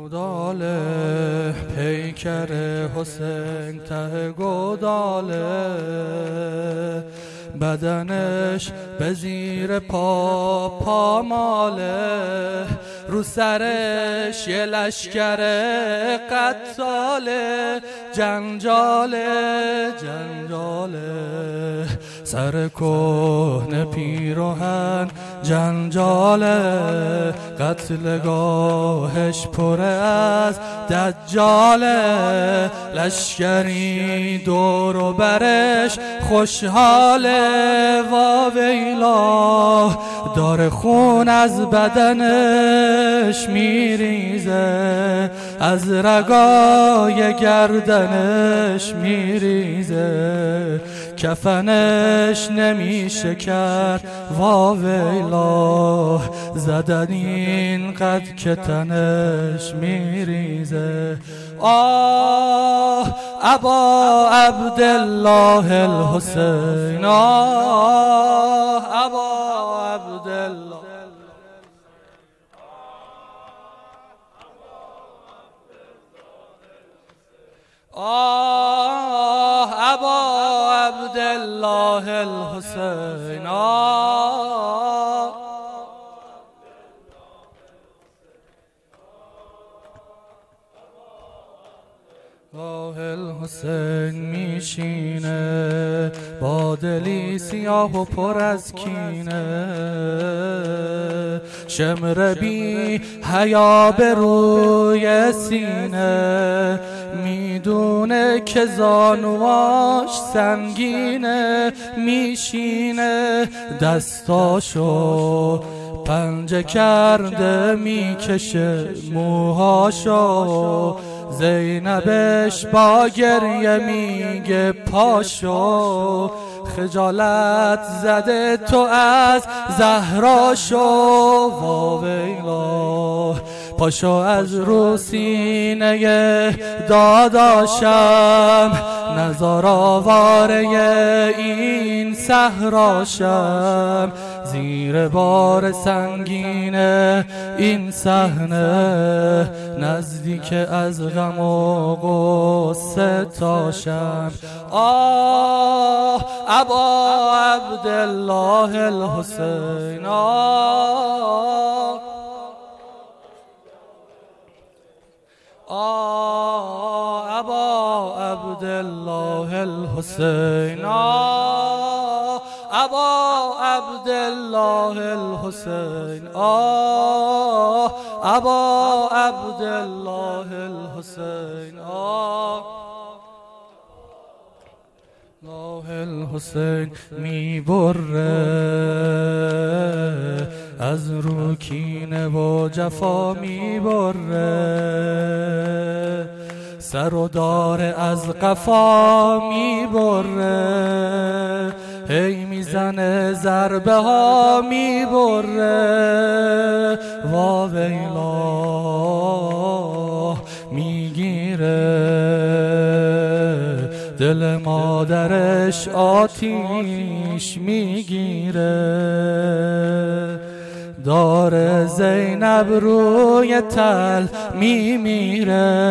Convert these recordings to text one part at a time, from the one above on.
گوداله پیکر حسین ته گوداله، بدنش به زیر پاماله، رو سرش یه لشکر قتاله، جنجاله سر کهنه پیراهن جنجاله، قتلگاهش پر از دجاله، لشکری دور و برش خوشحاله، واویلا داره خون از بدنش میریزه، از رگای گردنش میریزه، کفنش نمیشه کرد، واویلا زدن اینقدر که تنش میریزه. آه ابا عبدالله الحسین، آه ابا عبدالله، آه ابا عبدالله الحسین، آه الحسین میشینه با دلی سیاه و پر از کینه، شمر بی حیا به روی سینه، میدونه که زانواش سنگینه، میشینه دستاشو پنجه کرده، میکشه موهاشو، زینبش با گریه میگه پاشو، خجالت زده تو از زهراشو، واویلا پاشو از رو سینه داداشم، نزار آواره این صحراشم، زیر بار سنگین این صحنه، نزدیک از غم و غصه تاشم. آه ابا عبدالله الحسین، آه ابا عبدالله الحسین، ابا عبدالله الحسین، ابا عبدالله الحسین، الله الحسین میبره از رو کینه و جفا میبره، سر و داره از قفا میبره، هی میزنه ضربه ها میبره، واویلا میگیره دل مادرش آتیش میگیره، داره زینب روی تل میمیره،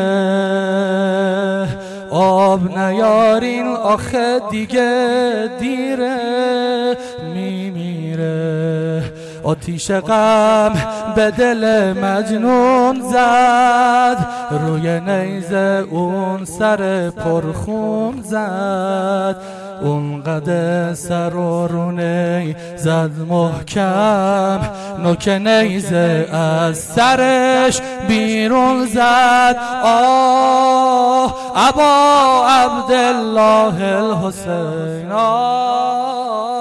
آب نیارین آخه دیگه دیره، میمیره، آتیش غم به دل مجنون زد، روی نیزه اون سر پرخون زد، اونقدر سر و رونه زد محکم، نوک نیزه از سرش بیرون زد. آه ابا عبدالله الحسین،